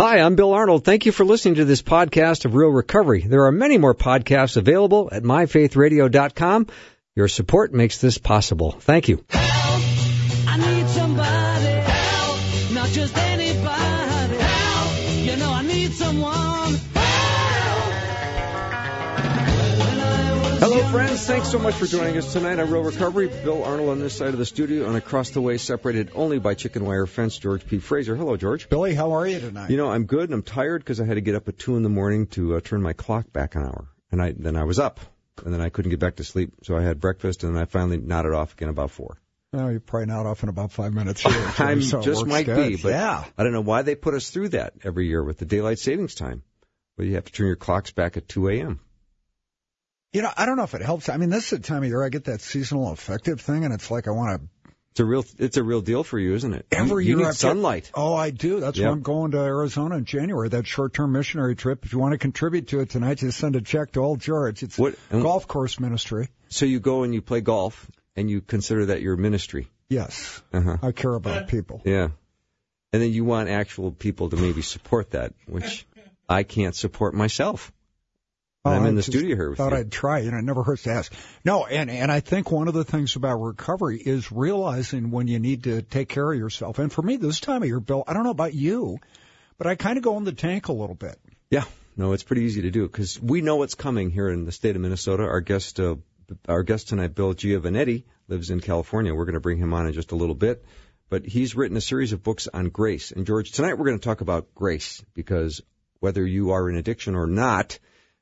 Hi, I'm Bill Arnold. Thank you for listening to this podcast of Real Recovery. There are many more podcasts available at myfaithradio.com. Your support makes this possible. Thank you. Help! I need somebody. Help! Not just anybody. Help! You know I need someone. Hello, friends. Thanks so much for joining us tonight on Real Recovery. Bill Arnold on this side of the studio, and across the way, separated only by chicken wire fence, George P. Fraser. Hello, George. Billy, how are you tonight? You know, I'm good, and I'm tired because I had to get up at 2 in the morning to turn my clock back an hour. And then I was up, and then I couldn't get back to sleep, so I had breakfast, and then I finally nodded off again about 4. Oh, you're probably not off in about 5 minutes here. I so just might good. be, but yeah. I don't know why they put us through that every year with the daylight savings time, where you have to turn your clocks back at 2 a.m. You know, I don't know if it helps. I mean, this is the time of year I get that seasonal affective thing, and it's like I want to... It's a real deal for you, isn't it? Every you year need sunlight. Oh, I do. That's why I'm going to Arizona in January, that short-term missionary trip. If you want to contribute to it tonight, just send a check to Old George. It's golf course ministry. So you go and you play golf, and you consider that your ministry. Yes. Uh-huh. I care about people. Yeah. And then you want actual people to maybe support that, which I can't support myself. I'm in the studio here with you. Thought I'd try. You know, it never hurts to ask. No, and I think one of the things about recovery is realizing when you need to take care of yourself. And for me, this time of year, Bill, I don't know about you, but I kind of go in the tank a little bit. Yeah. No, it's pretty easy to do because we know what's coming here in the state of Minnesota. Our guest tonight, Bill Giovanetti, lives in California. We're going to bring him on in just a little bit. But he's written a series of books on grace. And, George, tonight we're going to talk about grace because whether you are in addiction or not,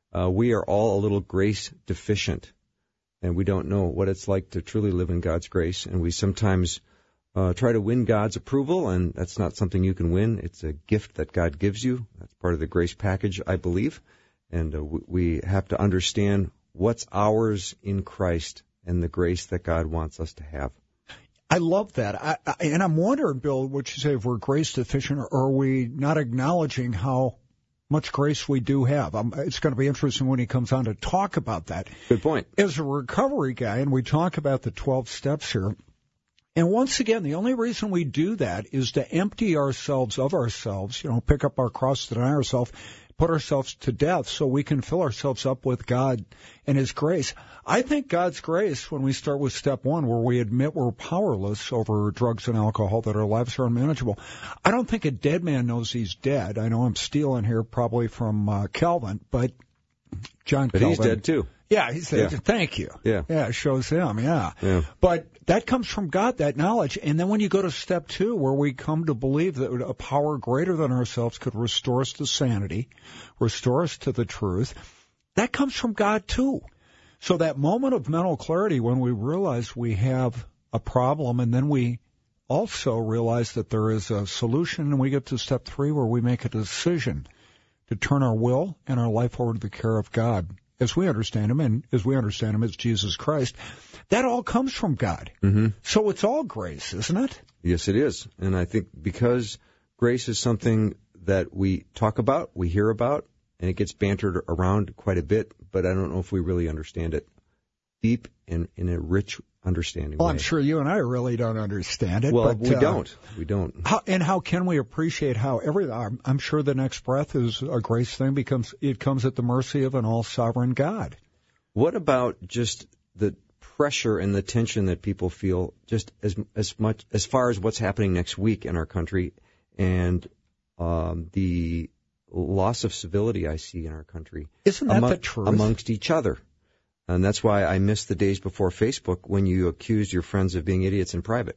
we are all a little grace deficient, and we don't know what it's like to truly live in God's grace. And we sometimes try to win God's approval, and that's not something you can win. It's a gift that God gives you. That's part of the grace package, I believe. And we have to understand what's ours in Christ and the grace that God wants us to have. I love that. And I'm wondering, Bill, what you say, if we're grace deficient, or are we not acknowledging how much grace we do have? It's going to be interesting when he comes on to talk about that. Good point. As a recovery guy, and we talk about the 12 steps here, and once again, the only reason we do that is to empty ourselves of ourselves, pick up our cross, deny ourselves, put ourselves to death so we can fill ourselves up with God and His grace. I think God's grace, when we start with step 1, where we admit we're powerless over drugs and alcohol, that our lives are unmanageable, I don't think a dead man knows he's dead. I know I'm stealing here probably from Calvin, but John Calvin. But he's dead too. Yeah, he's dead. Yeah. Thank you. Yeah. Yeah, it shows him, yeah. But that comes from God, that knowledge. And then when you go to step 2, where we come to believe that a power greater than ourselves could restore us to sanity, restore us to the truth, that comes from God too. So that moment of mental clarity when we realize we have a problem, and then we also realize that there is a solution, and we get to step 3 where we make a decision to turn our will and our life over to the care of God, as we understand Him, and as we understand Him as Jesus Christ. That all comes from God. Mm-hmm. So it's all grace, isn't it? Yes, it is. And I think because grace is something that we talk about, we hear about, and it gets bantered around quite a bit, but I don't know if we really understand it deep and in a rich understanding Well, way. I'm sure you and I really don't understand it. Well, but, we don't. We don't. How can we appreciate how I'm sure the next breath is a grace thing because it comes at the mercy of an all-sovereign God. What about just the pressure and the tension that people feel just as much as far as what's happening next week in our country and the loss of civility I see in our country? Isn't that the truth? Amongst each other. And that's why I missed the days before Facebook when you accused your friends of being idiots in private.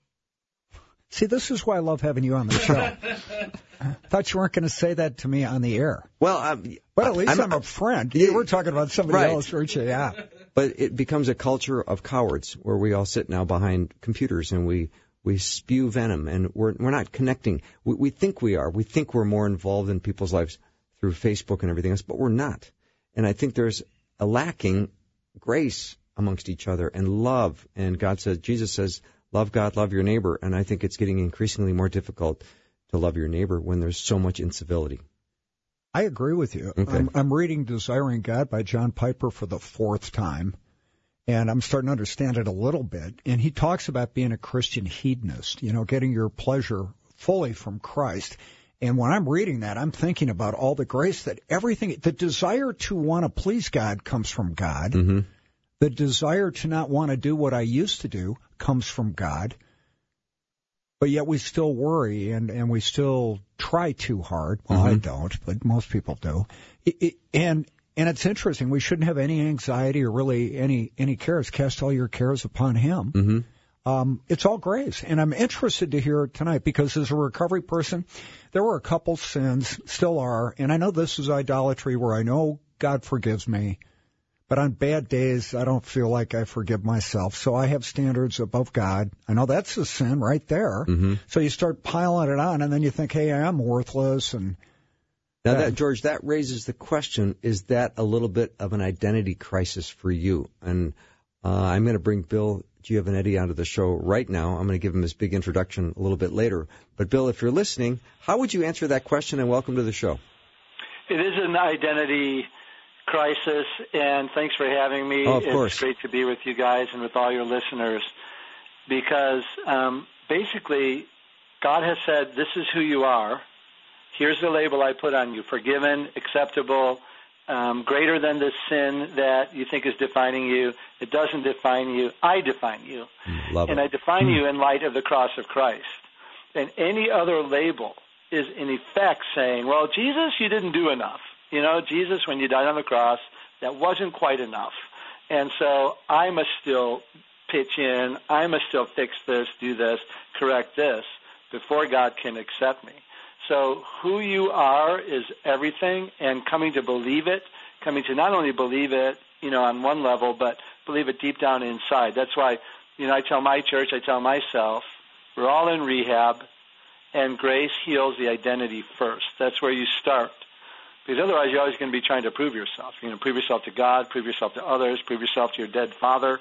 See, this is why I love having you on the show. I thought you weren't going to say that to me on the air. Well, but at least I'm a friend. You were talking about somebody else, weren't you? Yeah. But it becomes a culture of cowards where we all sit now behind computers and we spew venom, and we're not connecting. We think we are. We think we're more involved in people's lives through Facebook and everything else, but we're not. And I think there's a lacking grace amongst each other and love. And Jesus says, love God, love your neighbor. And I think it's getting increasingly more difficult to love your neighbor when there's so much incivility. I agree with you. Okay. I'm reading Desiring God by John Piper for the 4th time, and I'm starting to understand it a little bit. And he talks about being a Christian hedonist, getting your pleasure fully from Christ. And when I'm reading that, I'm thinking about all the grace that everything, the desire to want to please God comes from God. Mm-hmm. The desire to not want to do what I used to do comes from God. But yet we still worry and we still try too hard. Well, I don't, but most people do. And it's interesting. We shouldn't have any anxiety or really any cares. Cast all your cares upon Him. Mm-hmm. It's all grace. And I'm interested to hear it tonight because as a recovery person, there were a couple sins, still are, and I know this is idolatry where I know God forgives me. But on bad days, I don't feel like I forgive myself. So I have standards above God. I know that's a sin right there. Mm-hmm. So you start piling it on, and then you think, hey, I am worthless. And now, that, George, that raises the question, is that a little bit of an identity crisis for you? And I'm going to bring Bill Giovanetti onto the show right now. I'm going to give him his big introduction a little bit later. But, Bill, if you're listening, how would you answer that question, and welcome to the show? It is an identity crisis, and thanks for having me. Oh, of course. It's great to be with you guys and with all your listeners because basically God has said, this is who you are. Here's the label I put on you, forgiven, acceptable, greater than the sin that you think is defining you. It doesn't define you. I define you. Love and it. I define you in light of the cross of Christ. And any other label is in effect saying, well, Jesus, you didn't do enough. You know, Jesus, when you died on the cross, that wasn't quite enough. And so I must still pitch in. I must still fix this, do this, correct this before God can accept me. So who you are is everything, and coming to believe it, coming to not only believe it, you know, on one level, but believe it deep down inside. That's why, you know, I tell my church, I tell myself, we're all in rehab, and grace heals the identity first. That's where you start. Because otherwise you're always going to be trying to prove yourself. You're going to prove yourself to God, prove yourself to others, prove yourself to your dead father,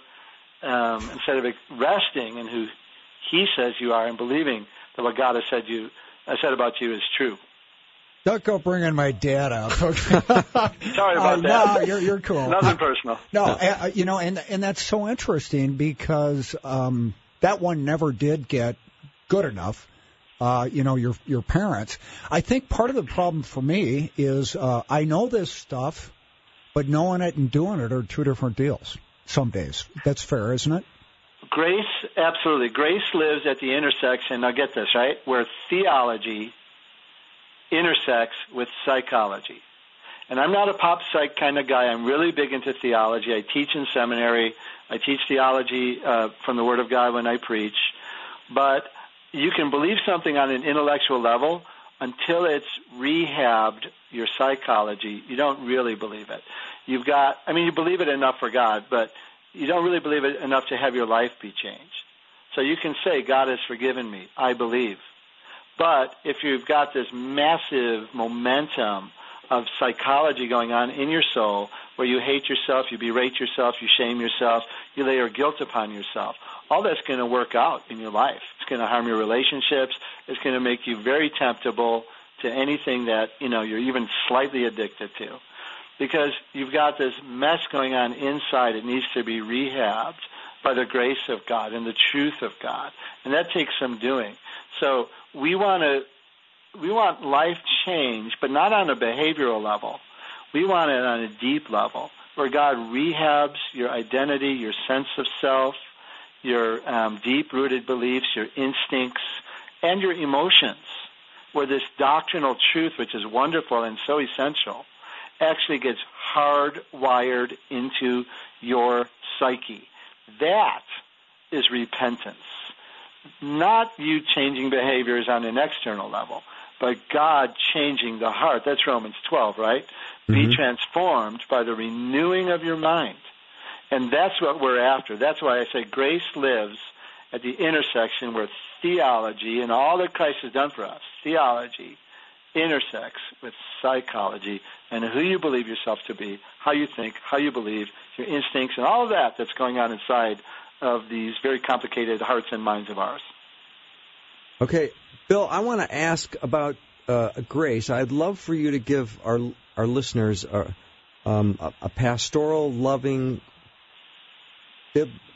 instead of resting in who He says you are and believing that what God has said about you is true. Don't go bringing my dad out. Sorry about that. No, you're cool. Nothing personal. No, you know, and that's so interesting because that one never did get good enough. You know, your parents. I think part of the problem for me is I know this stuff, but knowing it and doing it are two different deals some days. That's fair, isn't it? Grace, absolutely. Grace lives at the intersection, now get this, right, where theology intersects with psychology. And I'm not a pop psych kind of guy. I'm really big into theology. I teach in seminary. I teach theology from the Word of God when I preach. But you can believe something on an intellectual level until it's rehabbed your psychology. You don't really believe it. You believe it enough for God, but you don't really believe it enough to have your life be changed. So you can say, God has forgiven me. I believe. But if you've got this massive momentum of psychology going on in your soul where you hate yourself, you berate yourself, you shame yourself, you lay your guilt upon yourself, all that's going to work out in your life. It's going to harm your relationships. It's going to make you very temptable to anything that, you know, you're even slightly addicted to. Because you've got this mess going on inside. It needs to be rehabbed by the grace of God and the truth of God. And that takes some doing. So we want life change, but not on a behavioral level. We want it on a deep level where God rehabs your identity, your sense of self, your deep-rooted beliefs, your instincts, and your emotions, where this doctrinal truth, which is wonderful and so essential, actually gets hardwired into your psyche. That is repentance. Not you changing behaviors on an external level, but God changing the heart. That's Romans 12, right? Mm-hmm. Be transformed by the renewing of your mind. And that's what we're after. That's why I say grace lives at the intersection where theology and all that Christ has done for us, theology, intersects with psychology and who you believe yourself to be, how you think, how you believe, your instincts, and all of that that's going on inside of these very complicated hearts and minds of ours. Okay, Bill, I want to ask about grace. I'd love for you to give our listeners a pastoral, loving,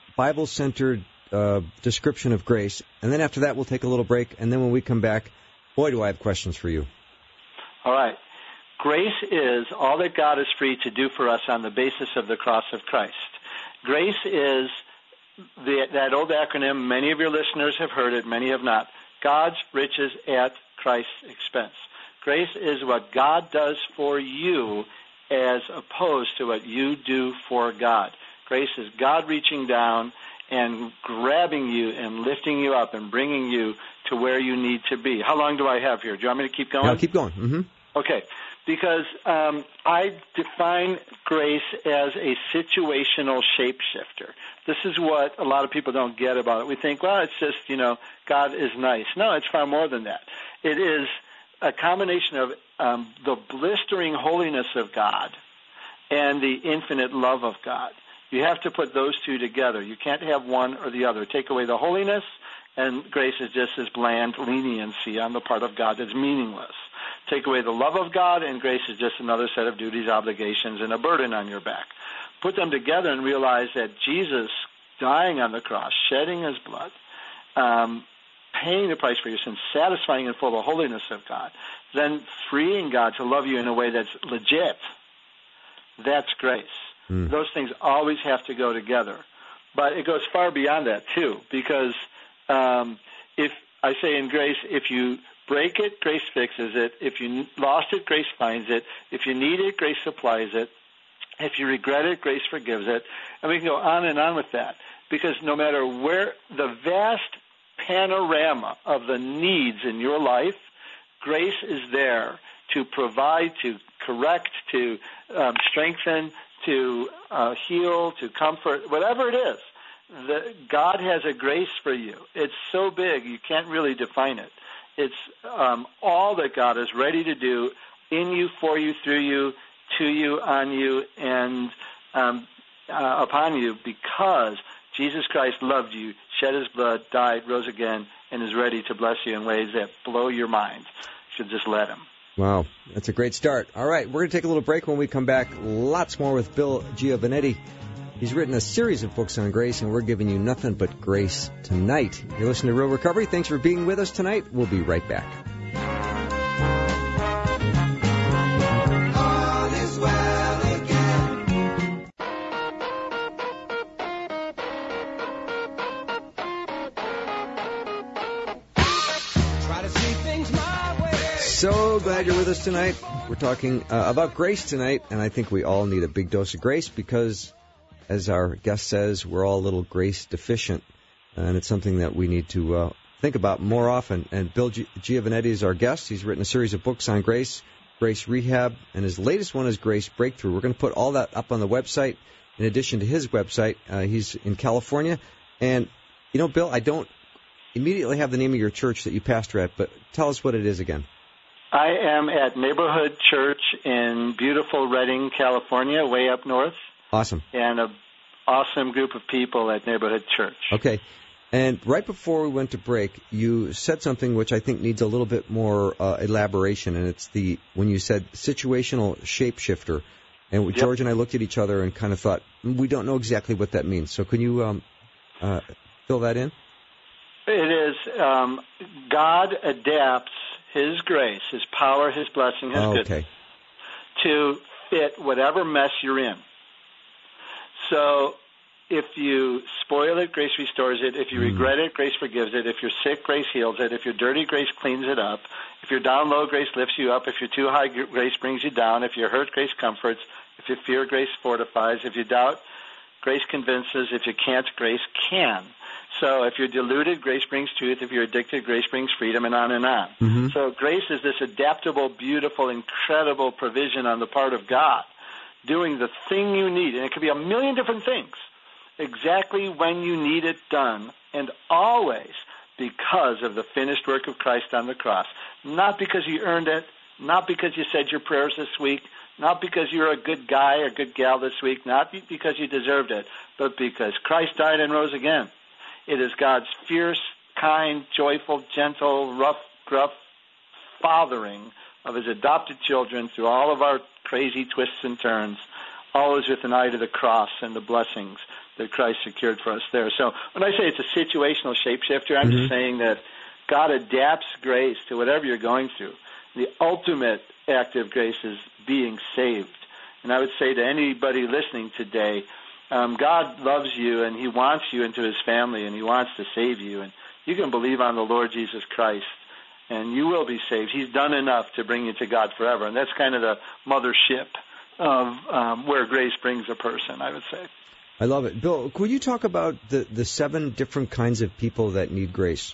Bible-centered description of grace. And then after that, we'll take a little break. And then when we come back, Boy, do I have questions for you. All right. Grace is all that God is free to do for us on the basis of the cross of Christ. Grace is that old acronym. Many of your listeners have heard it, many have not. God's riches at Christ's expense. Grace is what God does for you as opposed to what you do for God. Grace is God reaching down and grabbing you and lifting you up and bringing you to where you need to be. How long do I have here? Do you want me to keep going? No, keep going. Mm-hmm. Okay. Because I define grace as a situational shapeshifter. This is what a lot of people don't get about it. We think, well, it's just, God is nice. No, it's far more than that. It is a combination of the blistering holiness of God and the infinite love of God. You have to put those two together. You can't have one or the other. Take away the holiness, and grace is just this bland leniency on the part of God that's meaningless. Take away the love of God, and grace is just another set of duties, obligations, and a burden on your back. Put them together and realize that Jesus dying on the cross, shedding his blood, paying the price for your sins, satisfying in full the holiness of God, then freeing God to love you in a way that's legit, that's grace. Those things always have to go together. But it goes far beyond that, too, because if I say in grace, if you break it, grace fixes it. If you lost it, grace finds it. If you need it, grace supplies it. If you regret it, grace forgives it. And we can go on and on with that, because no matter where the vast panorama of the needs in your life, grace is there to provide, to correct, to strengthen, to heal, to comfort, whatever it is. God has a grace for you. It's so big you can't really define it. It's all that God is ready to do in you, for you, through you, to you, on you, and upon you, because Jesus Christ loved you, shed his blood, died, rose again, and is ready to bless you in ways that blow your mind. You should just let him. Wow, that's a great start. All right, we're going to take a little break. When we come back, lots more with Bill Giovannetti. He's written a series of books on grace, and we're giving you nothing but grace tonight. You're listening to Real Recovery. Thanks for being with us tonight. We'll be right back. All is well again. Try to see things my way. So glad you're with us tonight. We're talking about grace tonight, and I think we all need a big dose of grace because, as our guest says, we're all a little grace deficient, and it's something that we need to think about more often. And Bill Giovannetti is our guest. He's written a series of books on grace, Grace Rehab, and his latest one is Grace Breakthrough. We're going to put all that up on the website. In addition to his website, he's in California. And, Bill, I don't immediately have the name of your church that you pastor at, but tell us what it is again. I am at Neighborhood Church in beautiful Redding, California, way up north. Awesome. And an awesome group of people at Neighborhood Church. Okay. And right before we went to break, you said something which I think needs a little bit more elaboration, and it's when you said situational shapeshifter. And Yep. George and I looked at each other and kind of thought, we don't know exactly what that means. So can you fill that in? It is God adapts his grace, his power, his blessing, his goodness to fit whatever mess you're in. So if you spoil it, grace restores it. If you regret it, grace forgives it. If you're sick, grace heals it. If you're dirty, grace cleans it up. If you're down low, grace lifts you up. If you're too high, grace brings you down. If you're hurt, grace comforts. If you fear, grace fortifies. If you doubt, grace convinces. If you can't, grace can. So if you're deluded, grace brings truth. If you're addicted, grace brings freedom, and on and on. Mm-hmm. So grace is this adaptable, beautiful, incredible provision on the part of God, doing the thing you need. And it could be a million different things, exactly when you need it done, and always because of the finished work of Christ on the cross. Not because you earned it, not because you said your prayers this week, not because you're a good guy or good gal this week, not because you deserved it, but because Christ died and rose again. It is God's fierce, kind, joyful, gentle, rough, gruff fathering of his adopted children through all of our crazy twists and turns, always with an eye to the cross and the blessings that Christ secured for us there. So when I say it's a situational shapeshifter, I'm just saying that God adapts grace to whatever you're going through. The ultimate act of grace is being saved. And I would say to anybody listening today, God loves you, and he wants you into his family, and he wants to save you. And you can believe on the Lord Jesus Christ, and you will be saved. He's done enough to bring you to God forever. And that's kind of the mothership of where grace brings a person, I would say. I love it. Bill, could you talk about the 7 different kinds of people that need grace?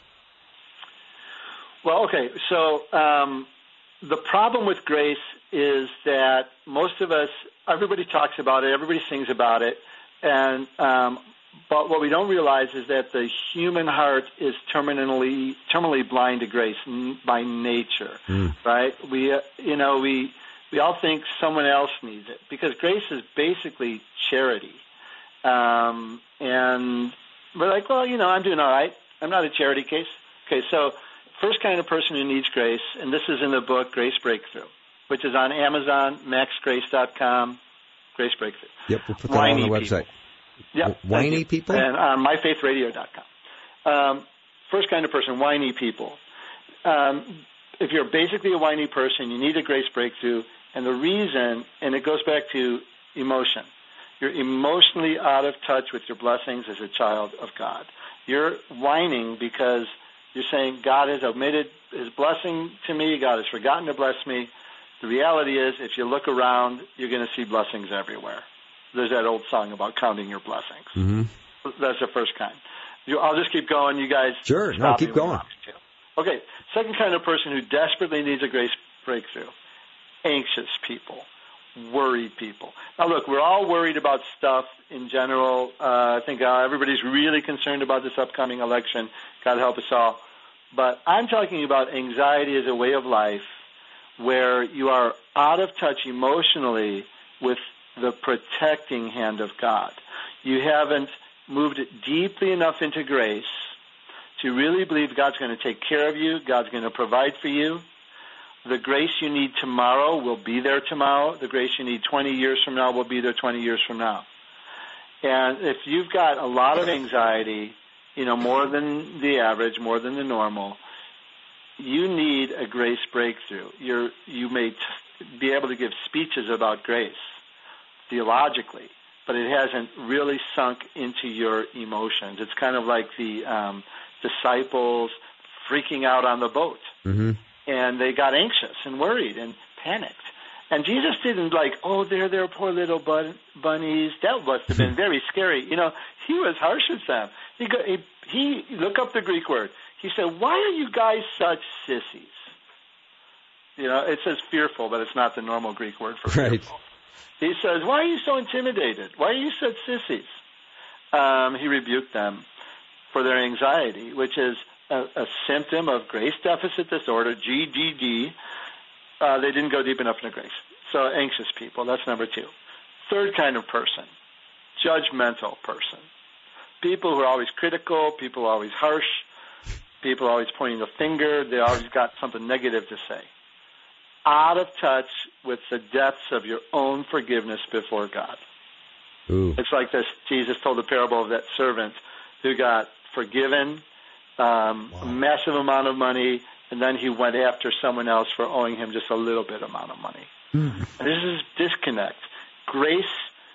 Well, okay. So the problem with grace is that most of us, everybody talks about it, everybody sings about it, and but what we don't realize is that the human heart is terminally blind to grace by nature, right? We all think someone else needs it because grace is basically charity, and we're like, well, I'm doing all right. I'm not a charity case. Okay, so first kind of person who needs grace, and this is in the book Grace Breakthrough, which is on Amazon, maxgrace.com, Grace Breakthrough. Yep, we'll put that on the website. Yep. Whiny people? And on myfaithradio.com. First kind of person, whiny people. If you're basically a whiny person, you need a grace breakthrough, and the reason, and it goes back to emotion. You're emotionally out of touch with your blessings as a child of God. You're whining because you're saying, God has omitted his blessing to me, God has forgotten to bless me. The reality is, if you look around, you're going to see blessings everywhere. There's that old song about counting your blessings. Mm-hmm. That's the first kind. I'll just keep going. You guys sure. No, keep going. Okay. Second kind of person who desperately needs a grace breakthrough. Anxious people. Worried people. Now, look, we're all worried about stuff in general. I think everybody's really concerned about this upcoming election. God help us all. But I'm talking about anxiety as a way of life where you are out of touch emotionally with the protecting hand of God. You haven't moved deeply enough into grace to really believe God's going to take care of you, God's going to provide for you. The grace you need tomorrow will be there tomorrow. The grace you need 20 years from now will be there 20 years from now. And if you've got a lot of anxiety, more than the average, more than the normal, you need a grace breakthrough. You may be able to give speeches about grace theologically, but it hasn't really sunk into your emotions. It's kind of like the disciples freaking out on the boat. Mm-hmm. And they got anxious and worried and panicked. And Jesus didn't they're their poor little bunnies. That must have been very scary. He was harsh with them. He look up the Greek word. He said, why are you guys such sissies? It says fearful, but it's not the normal Greek word for fearful. He says, why are you so intimidated? Why are you such sissies? He rebuked them for their anxiety, which is a symptom of grace deficit disorder, GDD. They didn't go deep enough into grace. So anxious people, that's number 2. Third kind of person, judgmental person. People who are always critical, people who are always harsh, people always pointing the finger, they always got something negative to say. Out of touch with the depths of your own forgiveness before God. Ooh. It's like this, Jesus told the parable of that servant who got forgiven, a massive amount of money, and then he went after someone else for owing him just a little bit amount of money. Mm. And this is disconnect. Grace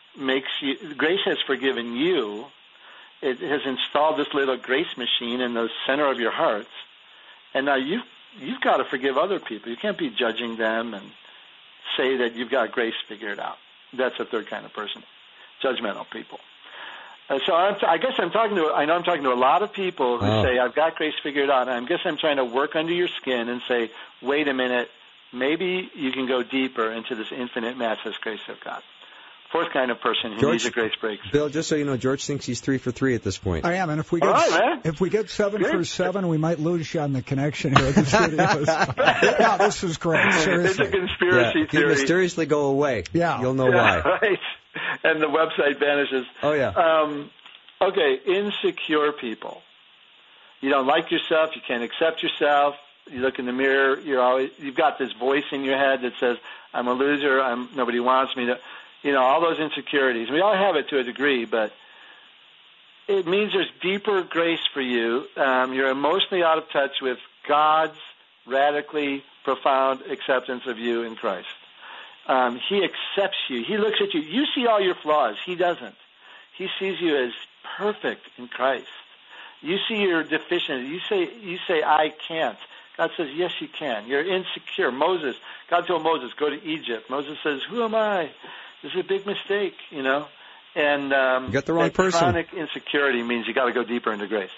has forgiven you. It has installed this little grace machine in the center of your hearts, and now you've got to forgive other people. You can't be judging them and say that you've got grace figured out. That's a third kind of person, judgmental people. So I guess I'm talking to a lot of people who say, I've got grace figured out, and I guess I'm trying to work under your skin and say, wait a minute, maybe you can go deeper into this infinite, matchless grace of God. Fourth kind of person who needs a grace breakthrough. Bill, just so you know, George thinks he's 3 for 3 at this point. I am, and if we get 7 for 7, we might lose you on the connection here at the studios. Yeah, this is great. Seriously. It's a conspiracy theory. You mysteriously go away. Yeah. You'll know why. Right. And the website vanishes. Oh, yeah. Okay, insecure people. You don't like yourself. You can't accept yourself. You look in the mirror. You've got this voice in your head that says, I'm a loser. Nobody wants me to. All those insecurities. We all have it to a degree, but it means there's deeper grace for you. You're emotionally out of touch with God's radically profound acceptance of you in Christ. He accepts you. He looks at you. You see all your flaws. He doesn't. He sees you as perfect in Christ. You see your deficiency. You say, I can't. God says, yes, you can. You're insecure. God told Moses, go to Egypt. Moses says, who am I? This is a big mistake, you know. And you got the wrong person. Chronic insecurity means you got to go deeper into grace.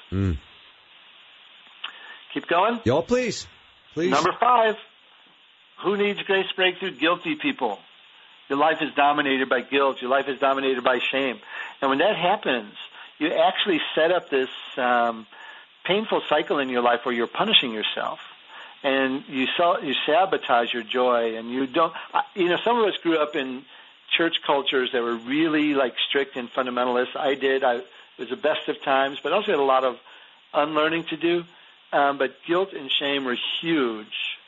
Keep going. Y'all, please. Number 5. Who needs grace breakthrough? Guilty people. Your life is dominated by guilt. Your life is dominated by shame. And when that happens, you actually set up this painful cycle in your life where you're punishing yourself. And you sabotage your joy. And you don't, some of us grew up in church cultures that were really like strict and fundamentalist. I did. It was the best of times, but I also had a lot of unlearning to do. But guilt and shame were huge.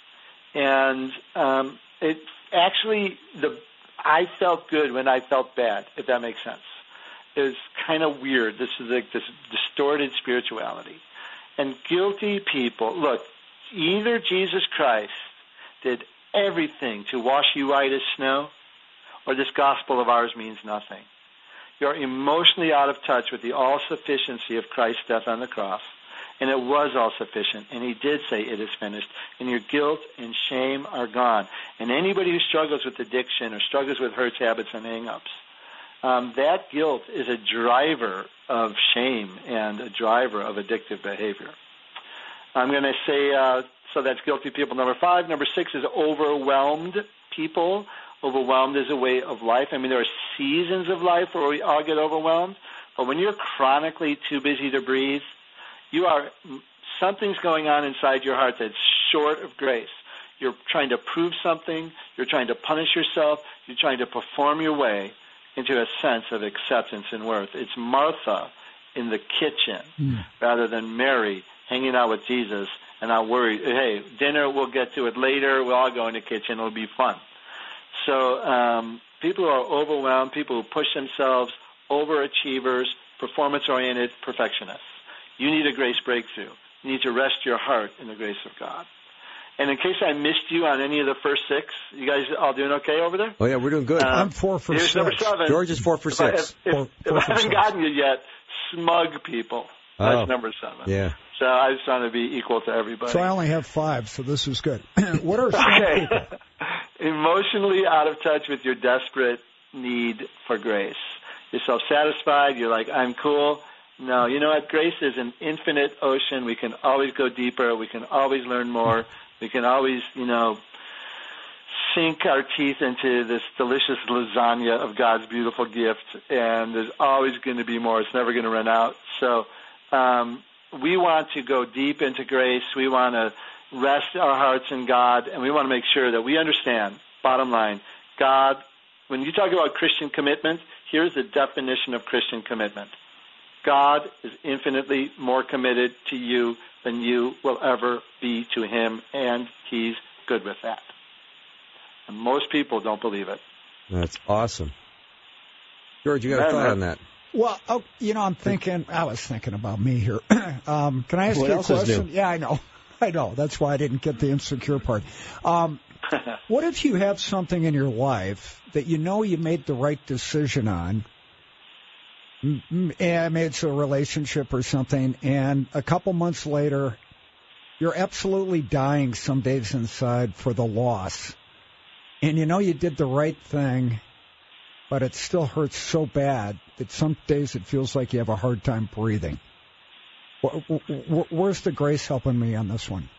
And it actually, I felt good when I felt bad, if that makes sense. It was kind of weird. This is like this distorted spirituality. And guilty people, look, either Jesus Christ did everything to wash you white as snow, or this gospel of ours means nothing. You're emotionally out of touch with the all-sufficiency of Christ's death on the cross. And it was all-sufficient. And he did say it is finished. And your guilt and shame are gone. And anybody who struggles with addiction or struggles with hurts, habits, and hang-ups, that guilt is a driver of shame and a driver of addictive behavior. I'm going to say, so that's guilty people, number 5. Number 6 is overwhelmed people. Overwhelmed is a way of life. I mean, there are seasons of life where we all get overwhelmed. But when you're chronically too busy to breathe, something's going on inside your heart that's short of grace. You're trying to prove something. You're trying to punish yourself. You're trying to perform your way into a sense of acceptance and worth. It's Martha in the kitchen rather than Mary hanging out with Jesus and not worried. Hey, dinner, we'll get to it later. We'll all go in the kitchen. It'll be fun. So people who are overwhelmed, people who push themselves, overachievers, performance-oriented perfectionists. You need a grace breakthrough. You need to rest your heart in the grace of God. And in case I missed you on any of the first 6, you guys all doing okay over there? Oh, yeah, we're doing good. I'm 4 for 6. Number 7. George is 4 for 6. If I haven't gotten you yet, smug people. That's number 7. Yeah. So I just want to be equal to everybody. So I only have 5, so this is good. What are some people? Emotionally out of touch with your desperate need for grace. You're self-satisfied. You're like, I'm cool. No, you know what? Grace is an infinite ocean. We can always go deeper. We can always learn more. We can always, sink our teeth into this delicious lasagna of God's beautiful gift, and there's always going to be more. It's never going to run out. So we want to go deep into grace. We want to rest our hearts in God, and we want to make sure that we understand, bottom line, God, when you talk about Christian commitment, here's the definition of Christian commitment. God is infinitely more committed to you than you will ever be to him, and he's good with that. And most people don't believe it. That's awesome. George, you got a thought on that? Well, I was thinking about me here. Can I ask you a question? Yeah, I know. That's why I didn't get the insecure part. What if you have something in your life that you know you made the right decision on, maybe it's a relationship or something, and a couple months later, you're absolutely dying some days inside for the loss. And you know you did the right thing, but it still hurts so bad that some days it feels like you have a hard time breathing. Where's the grace helping me on this one?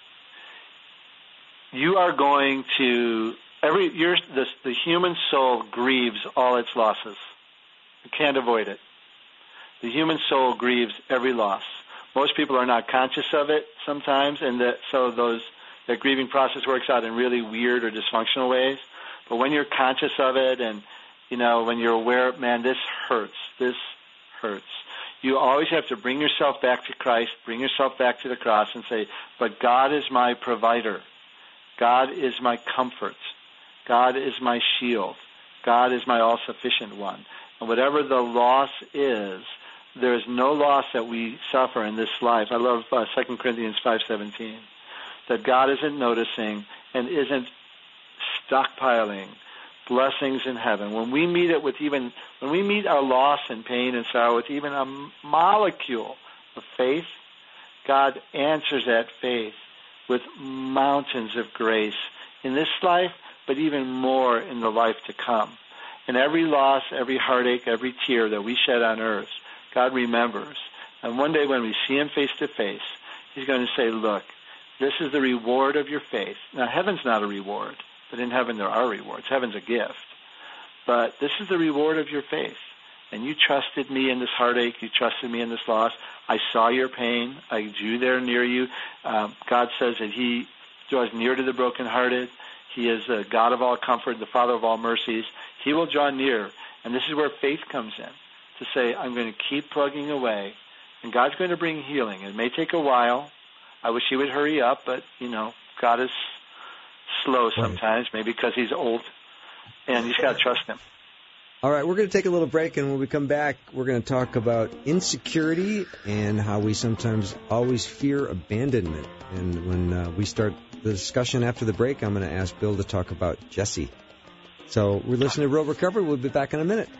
You are going to, the human soul grieves all its losses. You can't avoid it. The human soul grieves every loss. Most people are not conscious of it sometimes, and so that grieving process works out in really weird or dysfunctional ways. But when you're conscious of it, and when you're aware, man, this hurts, you always have to bring yourself back to Christ, bring yourself back to the cross, and say, but God is my provider. God is my comfort. God is my shield. God is my all-sufficient one. And whatever the loss is, there is no loss that we suffer in this life. I love 2 Corinthians 5:17, that God isn't noticing and isn't stockpiling blessings in heaven. When we meet our loss and pain and sorrow with even a molecule of faith, God answers that faith with mountains of grace in this life, but even more in the life to come. And every loss, every heartache, every tear that we shed on earth, God remembers. And one day when we see him face to face, he's going to say, look, this is the reward of your faith. Now, heaven's not a reward, but in heaven there are rewards. Heaven's a gift. But this is the reward of your faith. And you trusted me in this heartache. You trusted me in this loss. I saw your pain. I drew there near you. God says that he draws near to the brokenhearted. He is the God of all comfort, the Father of all mercies. He will draw near. And this is where faith comes in, to say, I'm going to keep plugging away, and God's going to bring healing. It may take a while. I wish he would hurry up, but, God is slow sometimes, maybe because he's old, and you just got to trust him. All right, we're going to take a little break, and when we come back, we're going to talk about insecurity and how we sometimes always fear abandonment. And when we start the discussion after the break, I'm going to ask Bill to talk about Jesse. So we're listening to Real Recovery. We'll be back in a minute.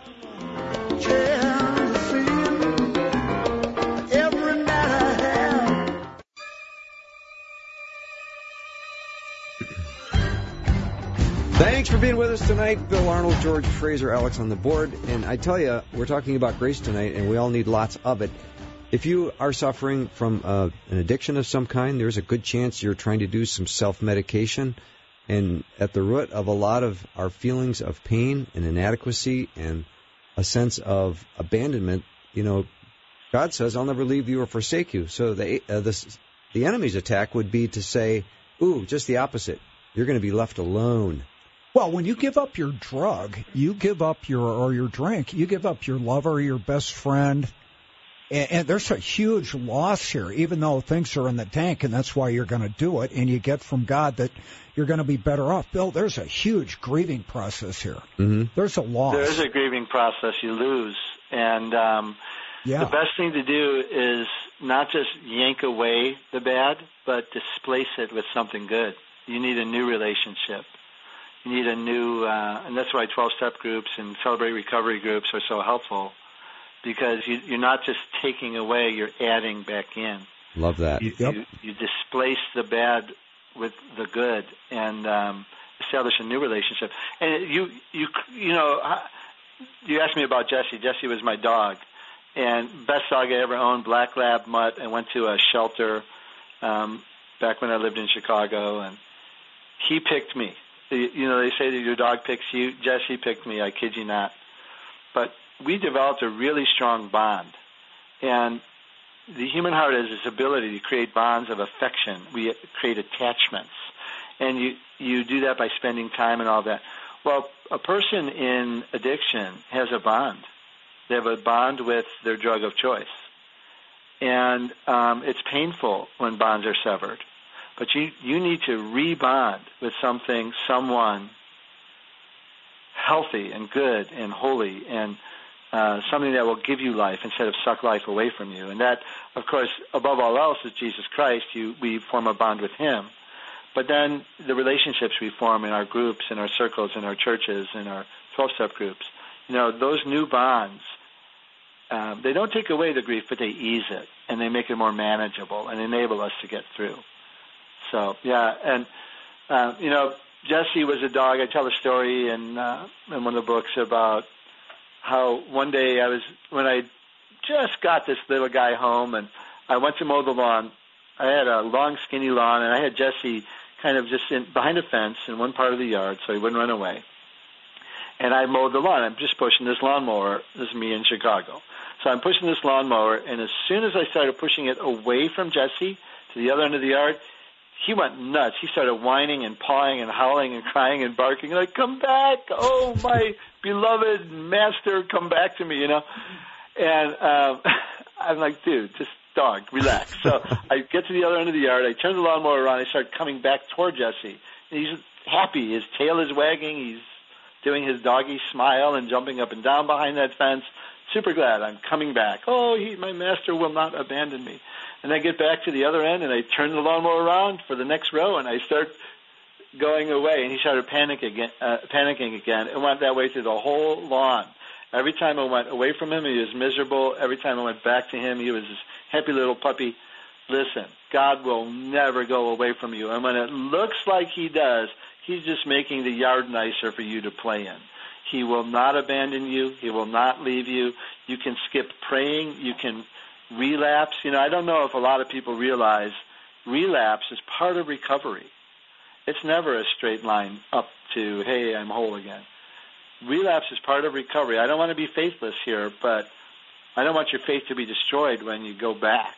Thanks for being with us tonight. Bill Arnold, George Fraser, Alex on the board. And I tell you, we're talking about grace tonight, and we all need lots of it. If you are suffering from an addiction of some kind, there's a good chance you're trying to do some self-medication. And at the root of a lot of our feelings of pain and inadequacy and a sense of abandonment, God says, I'll never leave you or forsake you. So the enemy's attack would be to say, just the opposite. You're going to be left alone. Well, when you give up your drug, you give up your drink, you give up your lover, your best friend, and there's a huge loss here, even though things are in the tank, and that's why you're going to do it, and you get from God that you're going to be better off. Bill, there's a huge grieving process here. Mm-hmm. There's a loss. There is a grieving process. You lose. And the best thing to do is not just yank away the bad, but displace it with something good. You need a new relationship. You need a new, and that's why 12-step groups and Celebrate Recovery groups are so helpful, because you're not just taking away, you're adding back in. Love that. You displace the bad with the good and establish a new relationship. And you asked me about Jesse. Jesse was my dog, and best dog I ever owned, Black Lab Mutt. I went to a shelter back when I lived in Chicago, and he picked me. They say that your dog picks you. Jesse picked me, I kid you not. But we developed a really strong bond. And the human heart has this ability to create bonds of affection. We create attachments. And you do that by spending time and all that. Well, a person in addiction has a bond. They have a bond with their drug of choice. And it's painful when bonds are severed. But you need to rebond with someone healthy and good and holy and something that will give you life instead of suck life away from you. And that, of course, above all else is Jesus Christ. We form a bond with him. But then the relationships we form in our groups, in our circles, in our churches, in our 12-step groups, those new bonds, they don't take away the grief, but they ease it, and they make it more manageable and enable us to get through. So, yeah, and, Jesse was a dog. I tell a story in one of the books about how one day when I just got this little guy home, and I went to mow the lawn. I had a long, skinny lawn, and I had Jesse kind of just behind a fence in one part of the yard so he wouldn't run away. And I mowed the lawn. I'm just pushing this lawnmower. This is me in Chicago. So I'm pushing this lawnmower, and as soon as I started pushing it away from Jesse to the other end of the yard, he went nuts. He started whining and pawing and howling and crying and barking, like, come back. Oh, my beloved master, come back to me, And I'm like, dude, just dog, relax. So I get to the other end of the yard. I turn the lawnmower around. I start coming back toward Jesse. And he's happy. His tail is wagging. He's doing his doggy smile and jumping up and down behind that fence. Super glad I'm coming back. Oh, my master will not abandon me. And I get back to the other end, and I turn the lawnmower around for the next row, and I start going away. And he started panicking again, and went that way through the whole lawn. Every time I went away from him, he was miserable. Every time I went back to him, he was this happy little puppy. Listen, God will never go away from you. And when it looks like he does, he's just making the yard nicer for you to play in. He will not abandon you. He will not leave you. You can skip praying. You can relapse. I don't know if a lot of people realize relapse is part of recovery. It's never a straight line up to, hey, I'm whole again. Relapse is part of recovery. I don't want to be faithless here, but I don't want your faith to be destroyed when you go back.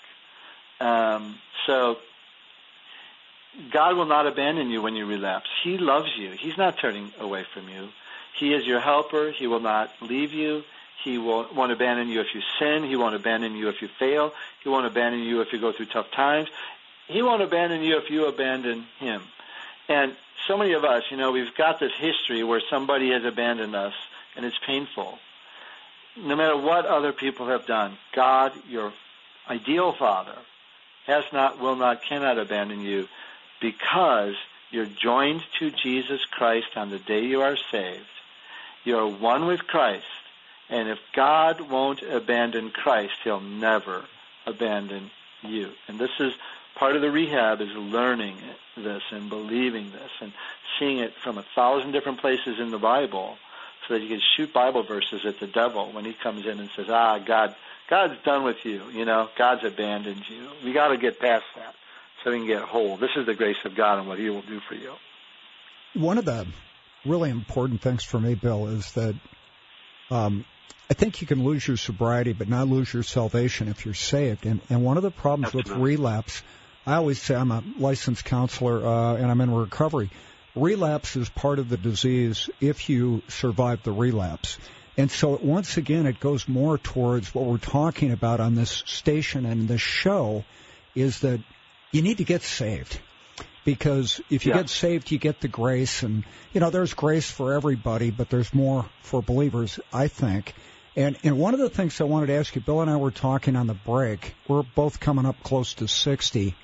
So God will not abandon you when you relapse. He loves you. He's not turning away from you. He is your helper. He will not leave you. He won't abandon you if you sin. He won't abandon you if you fail. He won't abandon you if you go through tough times. He won't abandon you if you abandon him. And so many of us, we've got this history where somebody has abandoned us, and it's painful. No matter what other people have done, God, your ideal Father, has not, will not, cannot abandon you because you're joined to Jesus Christ on the day you are saved. You're one with Christ. And if God won't abandon Christ, he'll never abandon you. And this is part of the rehab, is learning this and believing this and seeing it from 1,000 different places in the Bible so that you can shoot Bible verses at the devil when he comes in and says, God's done with you. God's abandoned you. We got to get past that so we can get whole. This is the grace of God and what he will do for you. One of the really important things for me, Bill, is that I think you can lose your sobriety but not lose your salvation if you're saved. And one of the problems with relapse, I always say, I'm a licensed counselor and I'm in recovery. Relapse is part of the disease if you survive the relapse. And so once again, it goes more towards what we're talking about on this station and this show, is that you need to get saved. Because if you get saved, you get the grace. And, there's grace for everybody, but there's more for believers, I think. And one of the things I wanted to ask you, Bill and I were talking on the break. We're both coming up close to 60.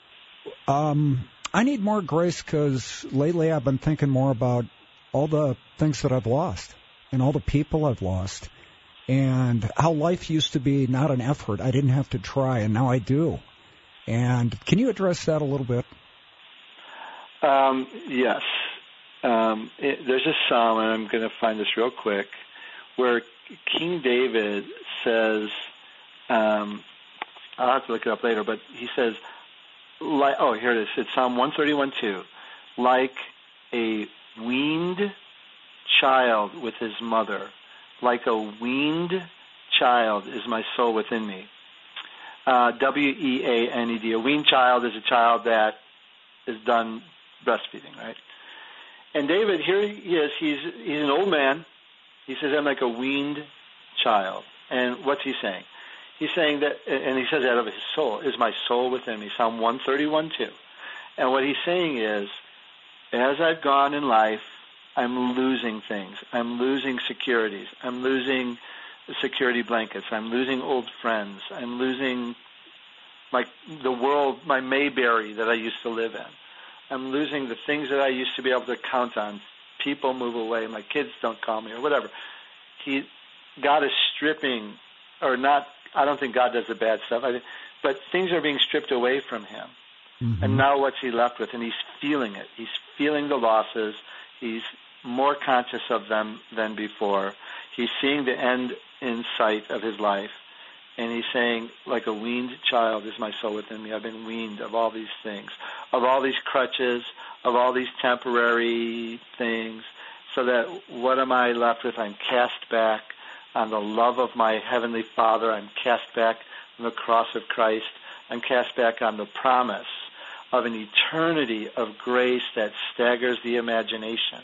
I need more grace because lately I've been thinking more about all the things that I've lost and all the people I've lost and how life used to be not an effort. I didn't have to try, and now I do. And can you address that a little bit? Yes. There's a psalm, and I'm going to find this real quick, where King David says, I'll have to look it up later, but he says, here it is. It's Psalm 131:2. Like a weaned child with his mother, like a weaned child is my soul within me. W-E-A-N-E-D. A weaned child is a child that is done breastfeeding, right? And David, here he is. He's an old man. He says, I'm like a weaned child. And what's he saying? He's saying that, and he says that of his soul, is my soul within me, Psalm 131:2. And what he's saying is, as I've gone in life, I'm losing things. I'm losing securities. I'm losing security blankets. I'm losing old friends. I'm losing the world, my Mayberry that I used to live in. I'm losing the things that I used to be able to count on. People move away. My kids don't call me or whatever. God is stripping, or not, I don't think God does the bad stuff, but things are being stripped away from him. Mm-hmm. And now what's he left with? And he's feeling it. He's feeling the losses. He's more conscious of them than before. He's seeing the end in sight of his life. And he's saying, like a weaned child is my soul within me. I've been weaned of all these things, of all these crutches, of all these temporary things, so that what am I left with? I'm cast back on the love of my Heavenly Father. I'm cast back on the cross of Christ. I'm cast back on the promise of an eternity of grace that staggers the imagination.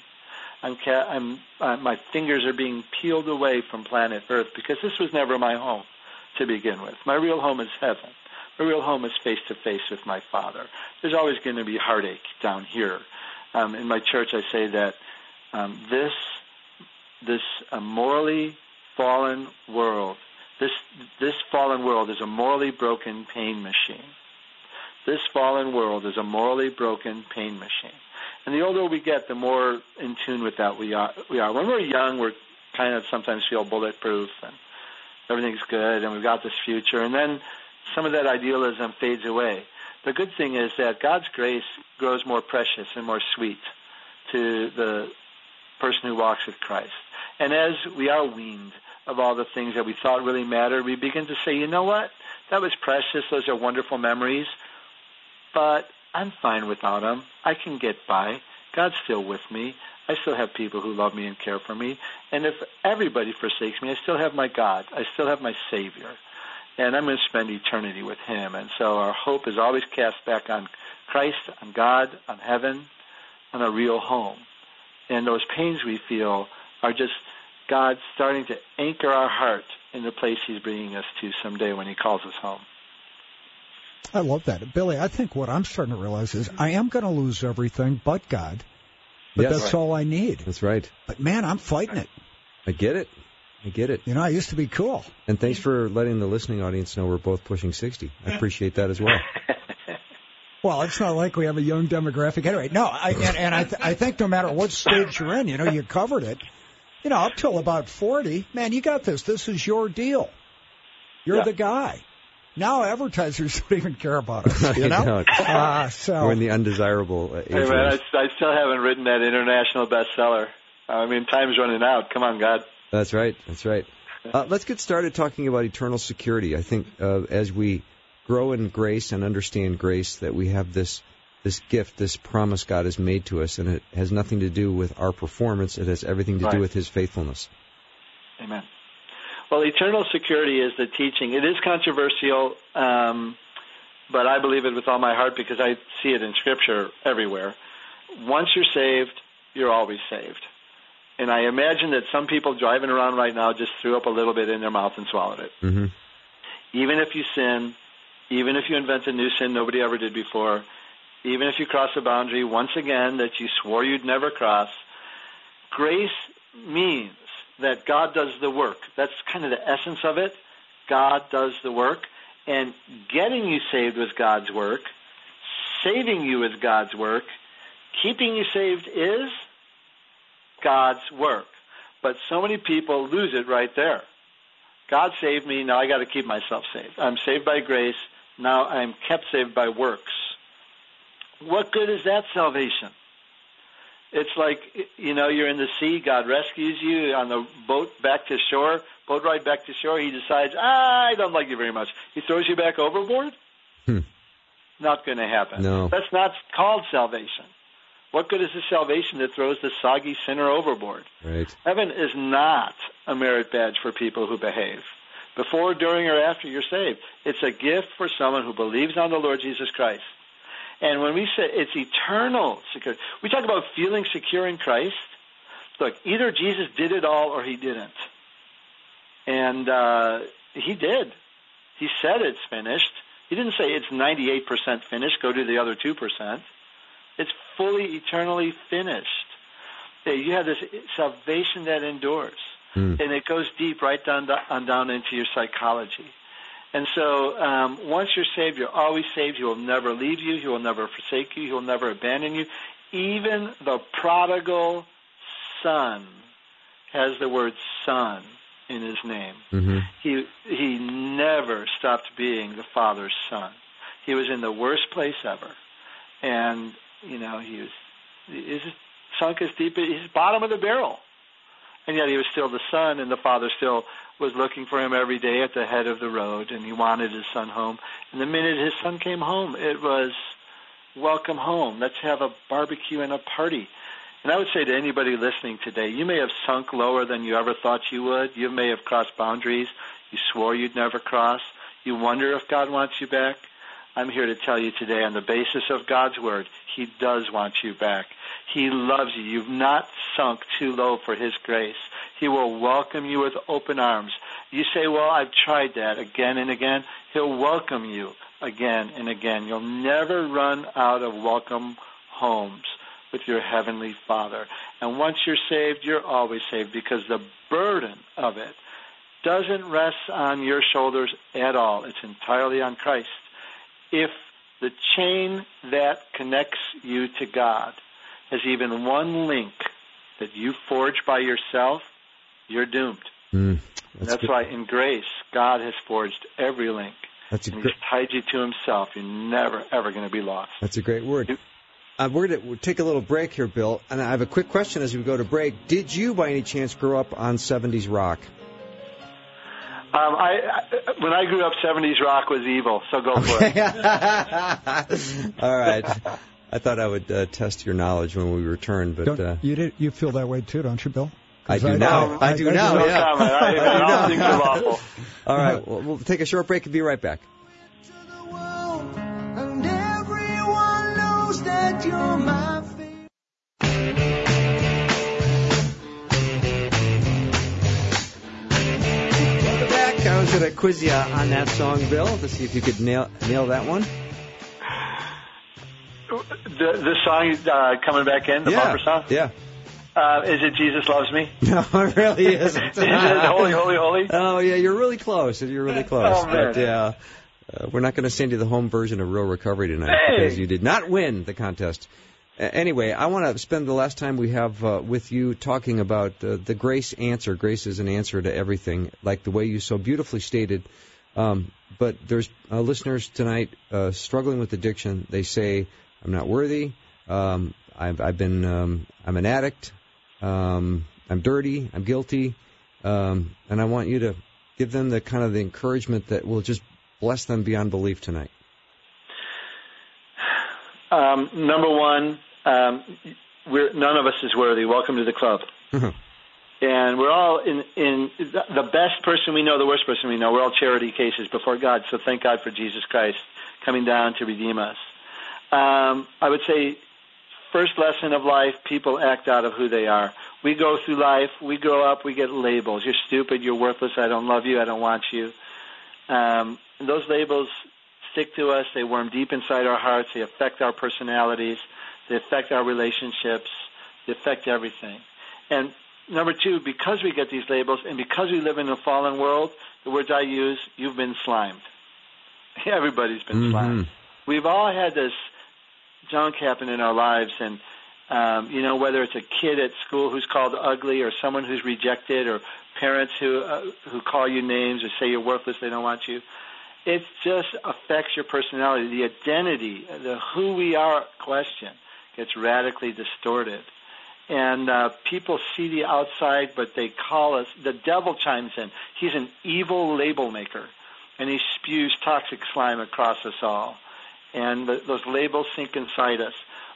My fingers are being peeled away from planet Earth because this was never my home to begin with. My real home is heaven. My real home is face-to-face with my Father. There's always going to be heartache down here. In my church, I say that this this morally fallen world. This fallen world is a morally broken pain machine. This fallen world is a morally broken pain machine. And the older we get, the more in tune with that we are. When we're young, we're kind of sometimes feel bulletproof and everything's good and we've got this future. And then some of that idealism fades away. The good thing is that God's grace grows more precious and more sweet to the person who walks with Christ. And as we are weaned of all the things that we thought really mattered, we begin to say, you know what? That was precious. Those are wonderful memories. But I'm fine without them. I can get by. God's still with me. I still have people who love me and care for me. And if everybody forsakes me, I still have my God. I still have my Savior. And I'm going to spend eternity with Him. And so our hope is always cast back on Christ, on God, on heaven, on a real home. And those pains we feel are just God starting to anchor our heart in the place He's bringing us to someday when He calls us home. I love that. Billy, I think what I'm starting to realize is I am going to lose everything but God, but Yes. that's all I need. That's right. But, man, I'm fighting it. I get it. You know, I used to be cool. And thanks for letting the listening audience know we're both pushing 60. I appreciate that as well. Well, it's not like we have a young demographic. Anyway, no, I think no matter what stage you're in, you know, you covered it. You know, up till about 40, man, you got this. This is your deal. You're the guy. Now advertisers don't even care about us, you know? So we're in the undesirable age. Hey, man, I still haven't written that international bestseller. I mean, time's running out. Come on, God. That's right. That's right. Let's get started talking about eternal security. I think as we grow in grace and understand grace, that we have this gift, this promise God has made to us, and it has nothing to do with our performance. It has everything to do with His faithfulness. Amen. Well, eternal security is the teaching. It is controversial, but I believe it with all my heart because I see it in Scripture everywhere. Once you're saved, you're always saved. And I imagine that some people driving around right now just threw up a little bit in their mouth and swallowed it. Mm-hmm. Even if you sin, even if you invent a new sin nobody ever did before, even if you cross a boundary once again that you swore you'd never cross, grace means that God does the work. That's kind of the essence of it. God does the work. And getting you saved was God's work. Saving you is God's work. Keeping you saved is God's work. But so many people lose it right there. God saved me, now I got to keep myself saved. I'm saved by grace, now I'm kept saved by works. What good is that salvation? It's like, you know, you're in the sea, God rescues you on the boat back to shore, boat ride back to shore, He decides, I don't like you very much. He throws you back overboard? Not going to happen. No. That's not called salvation. What good is the salvation that throws the soggy sinner overboard? Right. Heaven is not a merit badge for people who behave. Before, during, or after you're saved. It's a gift for someone who believes on the Lord Jesus Christ. And when we say it's eternal security, we talk about feeling secure in Christ. Look, either Jesus did it all or He didn't. And He did. He said it's finished. He didn't say it's 98% finished, go to the other 2%. It's fully, eternally finished. You have this salvation that endures. And it goes deep right down into your psychology. And so once you're saved, you're always saved. He will never leave you. He will never forsake you. He will never abandon you. Even the prodigal son has the word son in his name. Mm-hmm. He never stopped being the Father's son. He was in the worst place ever. And, you know, he sunk as deep as he's bottom of the barrel. And yet he was still the son, and the Father still was looking for him every day at the head of the road, and he wanted his son home. And the minute his son came home, it was, welcome home. Let's have a barbecue and a party. And I would say to anybody listening today, you may have sunk lower than you ever thought you would. You may have crossed boundaries you swore you'd never cross. You wonder if God wants you back. I'm here to tell you today, on the basis of God's word, He does want you back. He loves you. You've not sunk too low for His grace. He will welcome you with open arms. You say, well, I've tried that again and again. He'll welcome you again and again. You'll never run out of welcome homes with your Heavenly Father. And once you're saved, you're always saved, because the burden of it doesn't rest on your shoulders at all. It's entirely on Christ. If the chain that connects you to God has even one link that you forge by yourself, you're doomed. That's why in grace, God has forged every link. And He's tied you to Himself. You're never, ever going to be lost. That's a great word. We're going to take a little break here, Bill, and I have a quick question as we go to break. Did you, by any chance, grow up on 70s rock? When I grew up, 70s rock was evil, so go for it. All right. I thought I would test your knowledge when we return, but you feel that way too, don't you, Bill? I do now. I do now. No Yeah. comment. I don't think it's awful. All right. Well, we'll take a short break and be right back. And everyone knows that you're my favorite. Welcome back. I was going to quiz you on that song, Bill, to see if you could nail that one. The song coming back in, the bumper song? Yeah. Is it Jesus Loves Me? No, it really isn't. Is it Holy, Holy, Holy? Oh, yeah, you're really close. You're really close. Oh, man. But, yeah, we're not going to send you the home version of Real Recovery tonight because you did not win the contest. Anyway, I want to spend the last time we have with you talking about the grace answer. Grace is an answer to everything, like the way you so beautifully stated. But there's listeners tonight struggling with addiction. They say, I'm not worthy. I'm an addict. I'm dirty. I'm guilty. And I want you to give them the kind of the encouragement that will just bless them beyond belief tonight. Number one, none of us is worthy. Welcome to the club. And we're all in the best person we know, the worst person we know. We're all charity cases before God. So thank God for Jesus Christ coming down to redeem us. I would say, first lesson of life, people act out of who they are. We go through life, we grow up, we get labels. You're stupid, you're worthless, I don't love you, I don't want you. And those labels stick to us. They worm deep inside our hearts. They affect our personalities. They affect our relationships. They affect everything. And number two, because we get these labels and because we live in a fallen world, the words I use, you've been slimed. Everybody's been slimed. We've all had this junk happen in our lives, and whether it's a kid at school who's called ugly, or someone who's rejected, or parents who call you names or say you're worthless, they don't want you. It just affects your personality. The identity, the who we are question gets radically distorted. And people see the outside, but they call us, the devil chimes in. He's an evil label maker, and he spews toxic slime across us all. And those labels sink inside us.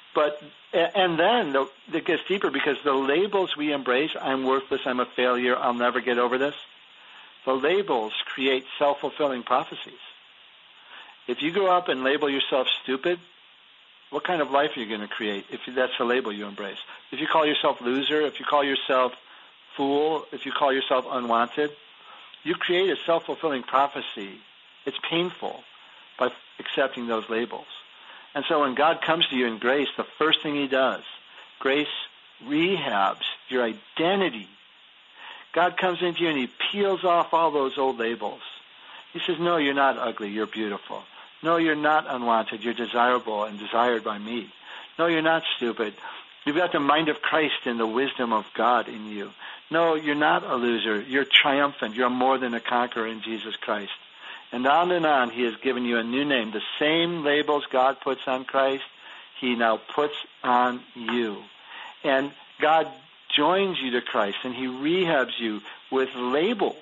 And then it gets deeper, because the labels we embrace, I'm worthless, I'm a failure, I'll never get over this, the labels create self-fulfilling prophecies. If you grow up and label yourself stupid, what kind of life are you going to create if that's the label you embrace? If you call yourself loser, if you call yourself fool, if you call yourself unwanted, you create a self-fulfilling prophecy. It's painful by accepting those labels. And so when God comes to you in grace, the first thing He does, grace rehabs your identity. God comes into you and He peels off all those old labels. He says, no, you're not ugly, you're beautiful. No, you're not unwanted, you're desirable and desired by me. No, you're not stupid. You've got the mind of Christ and the wisdom of God in you. No, you're not a loser, you're triumphant, you're more than a conqueror in Jesus Christ. And on He has given you a new name. The same labels God puts on Christ, He now puts on you. And God joins you to Christ, and He rehabs you with labels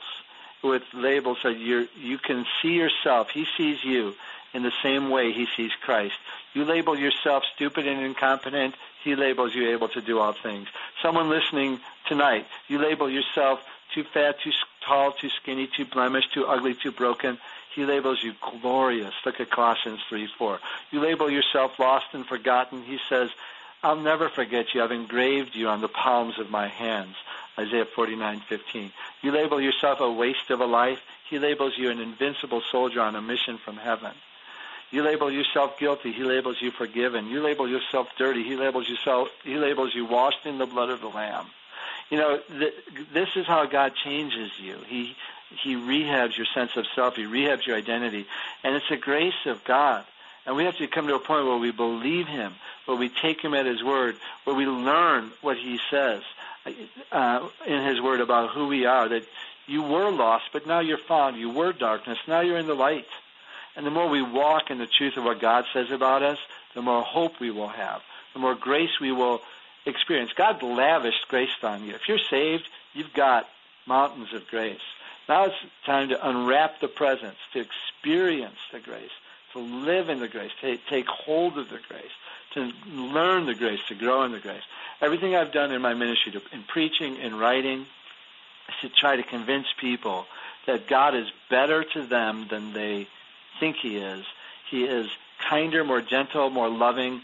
so you can see yourself. He sees you in the same way He sees Christ. You label yourself stupid and incompetent, He labels you able to do all things. Someone listening tonight, you label yourself too fat, too tall, too skinny, too blemished, too ugly, too broken. He labels you glorious. Look at Colossians 3:4. You label yourself lost and forgotten. He says, I'll never forget you. I've engraved you on the palms of my hands. Isaiah 49:15. You label yourself a waste of a life. He labels you an invincible soldier on a mission from heaven. You label yourself guilty, he labels you forgiven. You label yourself dirty, he labels you washed in the blood of the Lamb. You know, this is how God changes you. He rehabs your sense of self. He rehabs your identity. And it's the grace of God. And we have to come to a point where we believe him, where we take him at his word, where we learn what he says in his word about who we are, that you were lost, but now you're found. You were darkness, now you're in the light. And the more we walk in the truth of what God says about us, the more hope we will have, the more grace we will experience. God lavished grace on you. If you're saved, you've got mountains of grace. Now it's time to unwrap the presents, to experience the grace, to live in the grace, to take hold of the grace, to learn the grace, to grow in the grace. Everything I've done in my ministry, in preaching, in writing, is to try to convince people that God is better to them than they think he is. He is kinder, more gentle, more loving,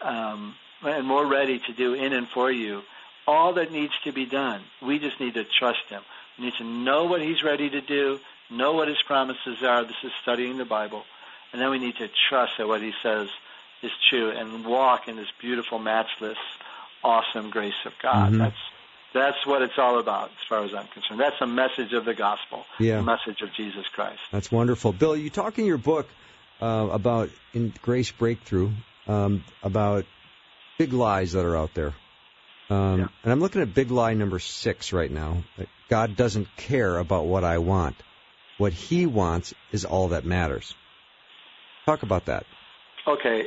and more ready to do in and for you all that needs to be done. We just need to trust him. We need to know what he's ready to do, know what his promises are. This is studying the Bible. And then we need to trust that what he says is true and walk in this beautiful, matchless, awesome grace of God. Mm-hmm. That's what it's all about as far as I'm concerned. That's the message of the gospel, the message of Jesus Christ. That's wonderful. Bill, you talk in your book about, in Grace Breakthrough, about big lies that are out there. And I'm looking at big lie number 6 right now. That God doesn't care about what I want. What he wants is all that matters. Talk about that. Okay.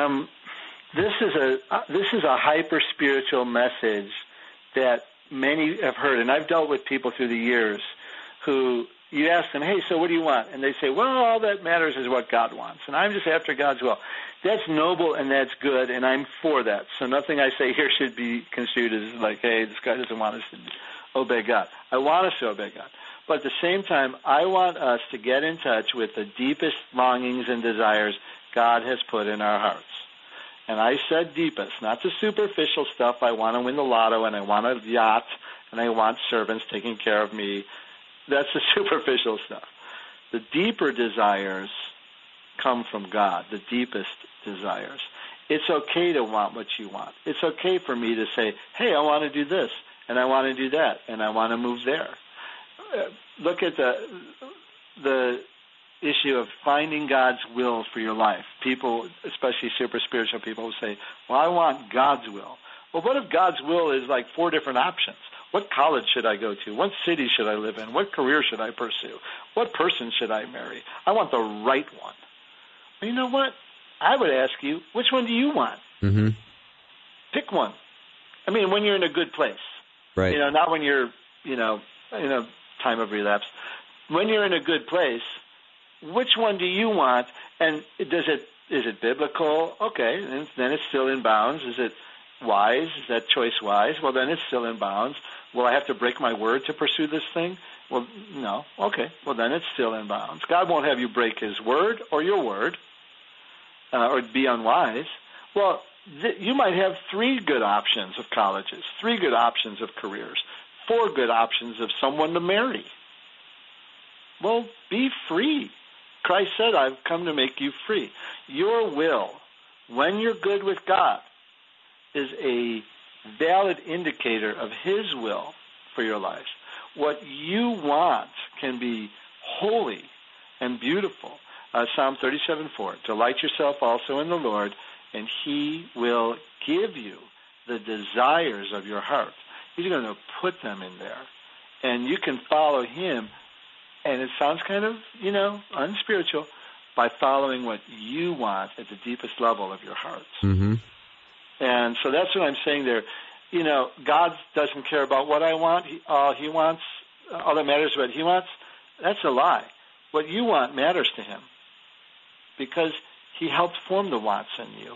This is a hyper-spiritual message that many have heard, and I've dealt with people through the years who you ask them, hey, so what do you want? And they say, well, all that matters is what God wants, and I'm just after God's will. That's noble and that's good, and I'm for that. So nothing I say here should be construed as like, hey, this guy doesn't want us to obey God. I want us to obey God. But at the same time, I want us to get in touch with the deepest longings and desires God has put in our hearts. And I said deepest, not the superficial stuff. I want to win the lotto, and I want a yacht, and I want servants taking care of me. That's the superficial stuff. The deeper desires come from God, the deepest desires. It's okay to want what you want. It's okay for me to say, hey, I want to do this, and I want to do that, and I want to move there. Look at the issue of finding God's will for your life. People, especially super spiritual people, will say, well, I want God's will. Well, what if God's will is like 4 different options? What college should I go to? What city should I live in? What career should I pursue? What person should I marry? I want the right one. Well, you know what? I would ask you, which one do you want? Mm-hmm. Pick one. I mean, when you're in a good place. Right. You know, not when you're, in a time of relapse. When you're in a good place, which one do you want? And is it biblical? Okay, and then it's still in bounds. Is it wise? Is that choice wise? Well, then it's still in bounds. Will I have to break my word to pursue this thing? Well, no. Okay, well, then it's still in bounds. God won't have you break his word or your word or be unwise. Well, you might have 3 good options of colleges, 3 good options of careers, 4 good options of someone to marry. Well, be free. Christ said, I've come to make you free. Your will, when you're good with God, is a valid indicator of his will for your life. What you want can be holy and beautiful. Psalm 37:4, delight yourself also in the Lord, and he will give you the desires of your heart. He's going to put them in there. And you can follow him, and it sounds kind of, unspiritual, by following what you want at the deepest level of your hearts. Mm-hmm. And so that's what I'm saying there. God doesn't care about what I want. All that matters is what he wants. That's a lie. What you want matters to him because he helped form the wants in you.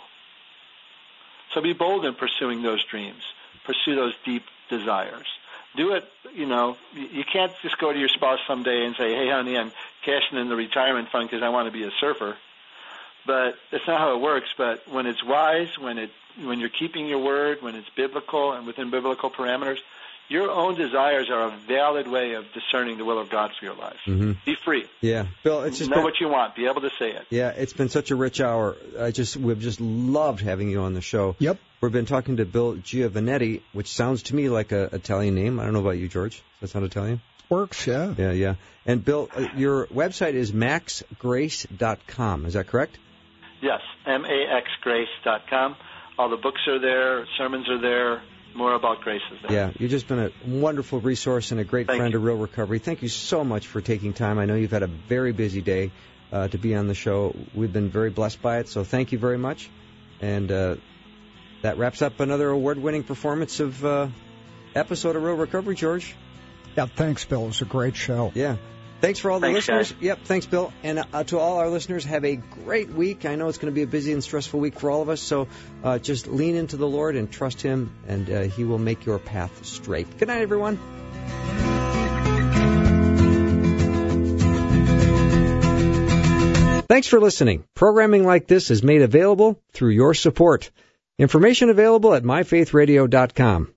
So be bold in pursuing those dreams. Pursue those deep desires. Do it, you can't just go to your spouse someday and say, hey, honey, I'm cashing in the retirement fund because I want to be a surfer. But that's not how it works. But when it's wise, when you're keeping your word, when it's biblical and within biblical parameters, Your own desires are a valid way of discerning the will of God for your life. Mm-hmm. Be free. Yeah, Bill, it's just know what you want. Be able to say it. Yeah, it's been such a rich hour. We've just loved having you on the show. Yep. We've been talking to Bill Giovanetti, which sounds to me like an Italian name. I don't know about you, George. Does that sound Italian? Works, yeah. Yeah. And Bill, your website is maxgrace.com. Is that correct? Yes, maxgrace.com. All the books are there, sermons are there. More about grace is there. Yeah, you've just been a wonderful resource and a great friend of Real Recovery. Thank you so much for taking time. I know you've had a very busy day to be on the show. We've been very blessed by it, so thank you very much. And that wraps up another award-winning performance of episode of Real Recovery, George. Yeah, thanks, Bill. It was a great show. Yeah. Thanks for all the listeners. Guys. Yep, thanks, Bill. And to all our listeners, have a great week. I know it's going to be a busy and stressful week for all of us, so just lean into the Lord and trust Him, and He will make your path straight. Good night, everyone. Thanks for listening. Programming like this is made available through your support. Information available at myfaithradio.com.